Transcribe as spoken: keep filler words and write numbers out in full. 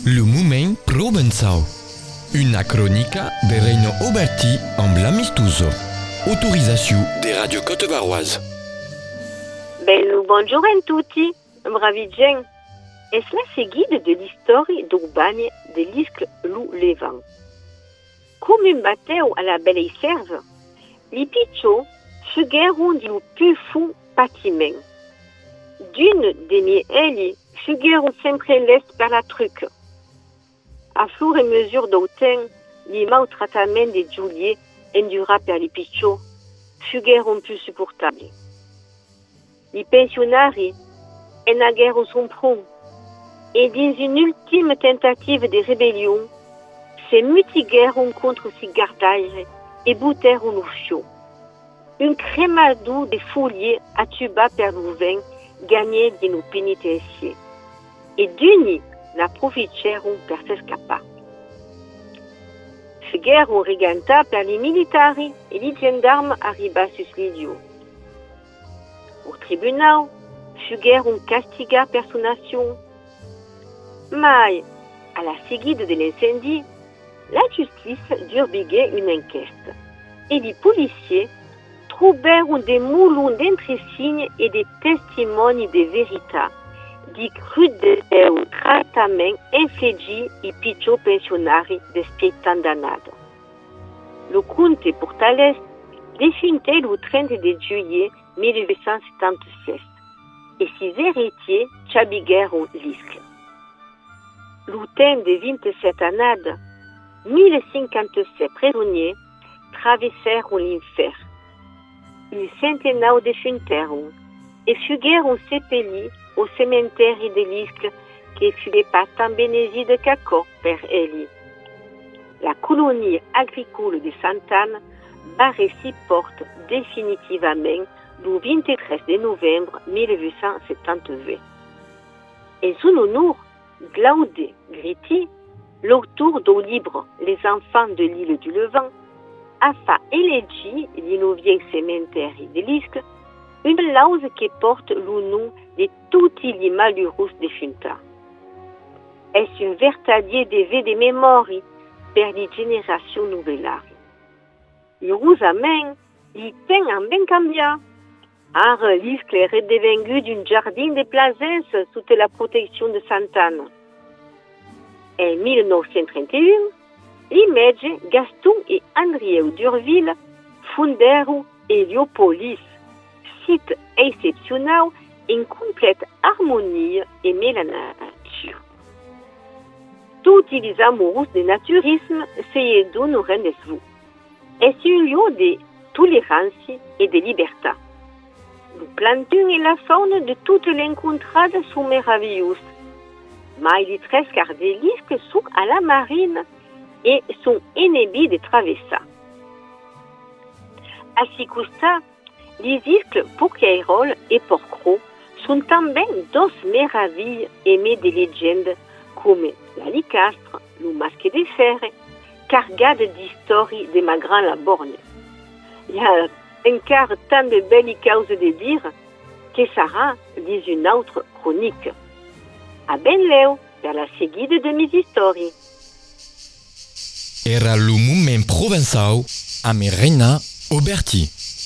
Le Moment Provençal. Una cronica de Reino Oberti en Blamistuso. Autorisation des radios Côte-Varoise. Bello buongiorno a tutti, bravi gen. Es la seguida de l'histoire d'Urbania de l'Iscle Lou Levant. Come un batteo alla belle serve, li picciò fugheron di un più fu patiment. D'une des miei egli fugheron sempre l'est per la truc. A fur e mesure d'auten, li maltrattamenti de Giulie endura per li picciò fugheron più supportabili. I pensionari enaguèrent son pront et dans une ultime tentative de rébellion, se mutiguèrent contre ces gardages et boutèrent au fion. Un crémadou de fouliers à tuba per l'ouvin gagnait de nos pénitenciers. Et d'uni la profitèrent per s'escapar. Fugèrent reganta per li militari et li gendarmes arriba sus l'idiot. Au tribunal, fugèrent castigar per su nation. Mais, à la seguida de l'incendie, la justice durbiguait une enquête et les policiers trouvèrent des moulons d'entresignes et des testimoni de vérité di crudel tratament infligit i picciò pensionari despietant danado. Le comte Portales défuntait le trente de juillet mille huit cent soixante-seize et ses héritiers chabiguèrent l'iscle. Le temps de vingt-sept années, mille cinquante-sept prisonniers traversèrent l'enfer. Ils centenaires défuntèrent et fugèrent seppellis au cimetière de l'Iscle qui fut pas tant bénézi de qu'accord per Eli. La colonie agricole de Sant'Anne barrait ses portes définitivement le vingt-trois de novembre mille huit cent soixante-dix. En son honneur, Claude Gritti, l'auteur du livre Les enfants de l'île du Levant, a fait éléger le vieil cimetière de l'Iscle une lause qui porte le nom de tous les malheureux défunts. Est un vertadier de vie de mémoire per les générations nouvelles. Heureusement, il temps en bien cambié. Car l'Iscle est redevenu d'un jardin de plaisance sous la protection de Sant'Anne. En mille neuf cent trente et un, les maîtres Gaston et Andrieu d'Urville fondèrent Héliopolis, site exceptionnel en complète harmonie et la nature. Tous les amoureux du naturisme se donnent rendez-vous. C'est un lieu de tolérance et de liberté. Le planton et la faune de toutes les contrades sont merveilleuses. Mais les tres quarts des lisques sont à la marine et sont inhibés de traverser. À ce constat, les iscles Porquerolles et Porcro sont também deux meravilles aimées des légendes comme la Licastre, le Masque de Fer, cargade d'histoires de ma grande la borgne. Il y a encore tant de belles causes de dire que Sarah dit une autre chronique. A ben leu per la seguida de mes histoires. Era le Moment Provençal a Reino Oberti.